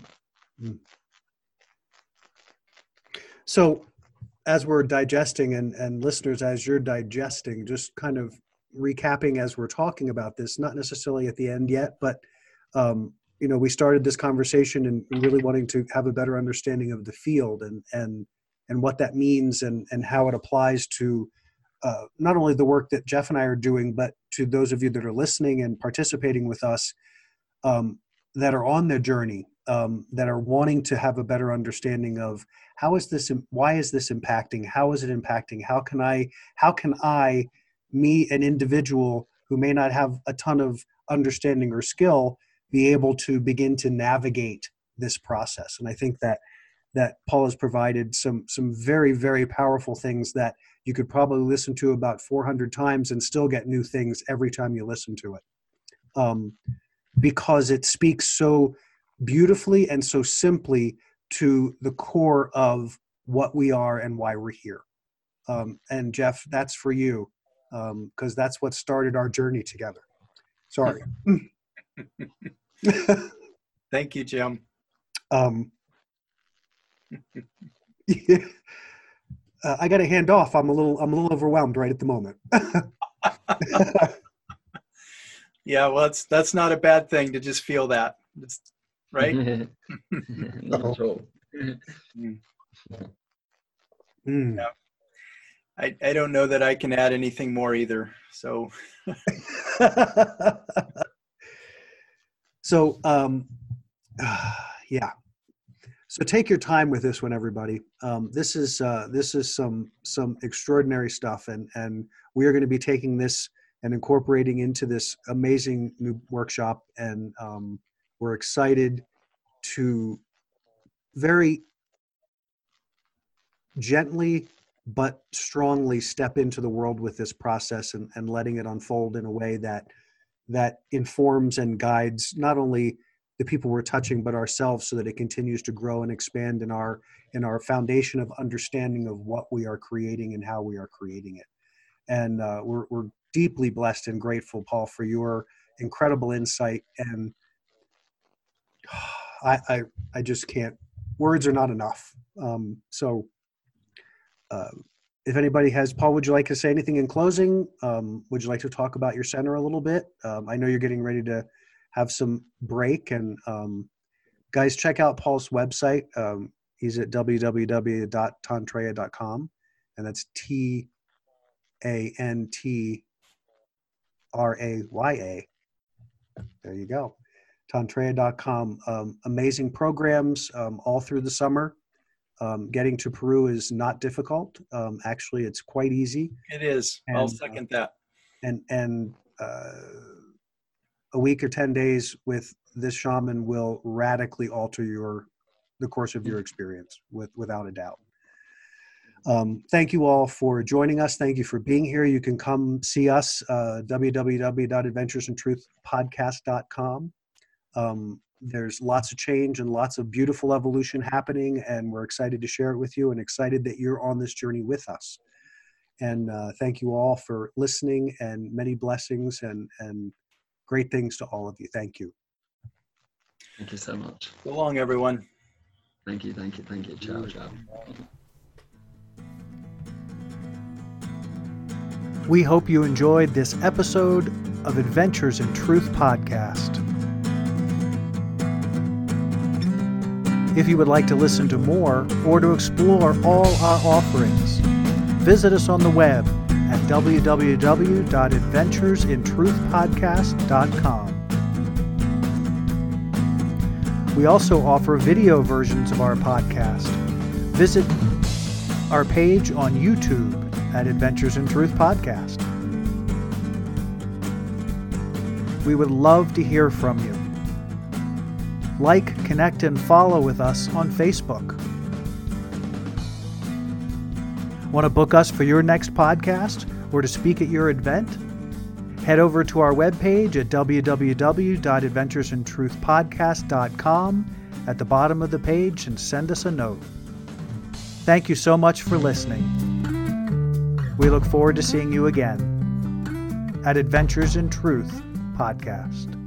So as we're digesting and listeners, as you're digesting, just kind of recapping as we're talking about this, not necessarily at the end yet, but, we started this conversation and really wanting to have a better understanding of the field and what that means and how it applies to not only the work that Jeff and I are doing, but to those of you that are listening and participating with us that are on their journey, that are wanting to have a better understanding of why is this impacting? How is it impacting? How can I, me, an individual who may not have a ton of understanding or skill, be able to begin to navigate this process? And I think that Paul has provided some very, very powerful things that you could probably listen to about 400 times and still get new things every time you listen to it. Because it speaks so beautifully and so simply to the core of what we are and why we're here. And Jeff, that's for you, because that's what started our journey together. Sorry. Thank you, Jim. Yeah. I got to hand off. I'm a little overwhelmed right at the moment. Yeah, well, that's not a bad thing to just feel that, right? Not at all. Yeah. I don't know that I can add anything more either. So. So, yeah. So take your time with this one, everybody. This is some extraordinary stuff, and we are going to be taking this and incorporating into this amazing new workshop, and we're excited to very gently but strongly step into the world with this process and letting it unfold in a way that informs and guides not only the people we're touching, but ourselves, so that it continues to grow and expand in our foundation of understanding of what we are creating and how we are creating it. And we're deeply blessed and grateful, Paul, for your incredible insight. And I just can't, words are not enough. If anybody has, Paul, would you like to say anything in closing? Would you like to talk about your center a little bit? I know you're getting ready to have some break, and guys, check out Paul's website. He's at www.tantraya.com, and that's TANTRAYA. There you go. Tantraya.com. Amazing programs all through the summer. Getting to Peru is not difficult. Actually, it's quite easy. It is. And, I'll second that. And a week or 10 days with this shaman will radically alter the course of your experience, without a doubt. Thank you all for joining us. Thank you for being here. You can come see us, www.adventuresintruthpodcast.com. There's lots of change and lots of beautiful evolution happening, and we're excited to share it with you and excited that you're on this journey with us. And thank you all for listening, and many blessings and great things to all of you. Thank you. Thank you so much. So long, everyone. Thank you. Ciao, ciao. We hope you enjoyed this episode of Adventures in Truth podcast. If you would like to listen to more or to explore all our offerings, visit us on the web at www.adventuresintruthpodcast.com. We also offer video versions of our podcast. Visit our page on YouTube at Adventures in Truth Podcast. We would love to hear from you. Like, connect, and follow with us on Facebook. Want to book us for your next podcast or to speak at your event? Head over to our webpage at www.adventuresintruthpodcast.com at the bottom of the page and send us a note. Thank you so much for listening. We look forward to seeing you again at Adventures in Truth Podcast.